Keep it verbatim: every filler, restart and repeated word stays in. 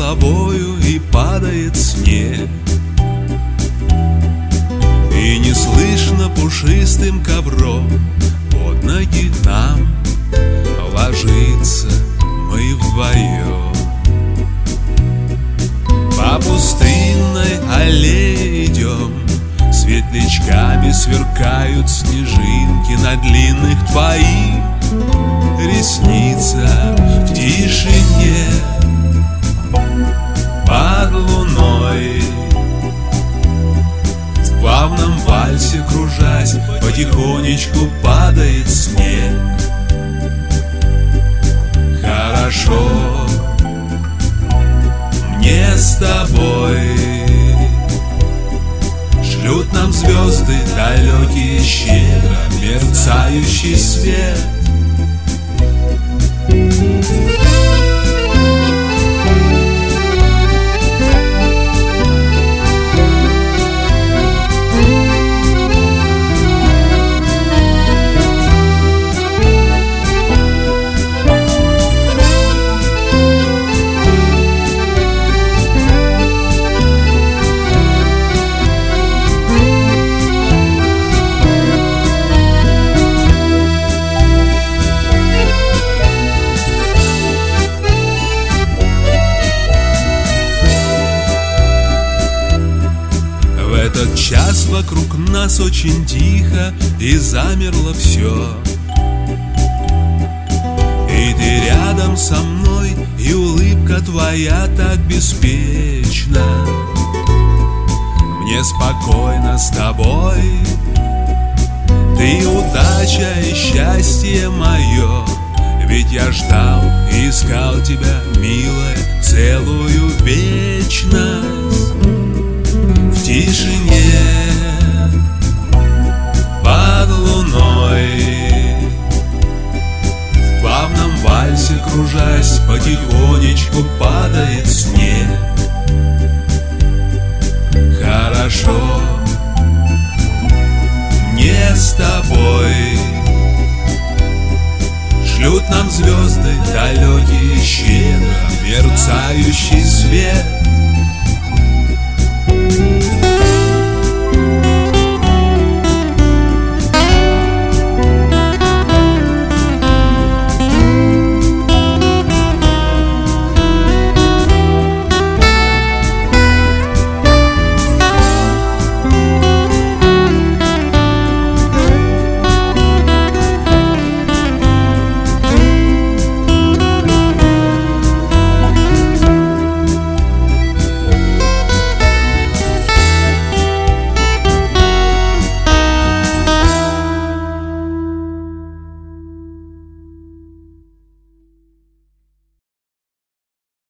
головою и падает снег, и не слышно пушистым ковром под ноги нам ложиться мы вдвоем. По пустынной аллее идем, светлячками сверкают снежинки на длинных твоих ресницах. В тишине под луной, в плавном вальсе кружась, потихонечку падает снег. Хорошо мне с тобой, шлют нам звезды далекие щедро мерцающий свет. В этот час вокруг нас очень тихо и замерло все, и ты рядом со мной, и улыбка твоя так беспечна. Мне спокойно с тобой, ты удача и счастье мое, ведь я ждал и искал тебя, милая, целую вечность. В тишине под луной, в плавном вальсе кружась, потихонечку падает снег. Хорошо мне с тобой, шлют нам звезды далекие щедро мерцающий свет.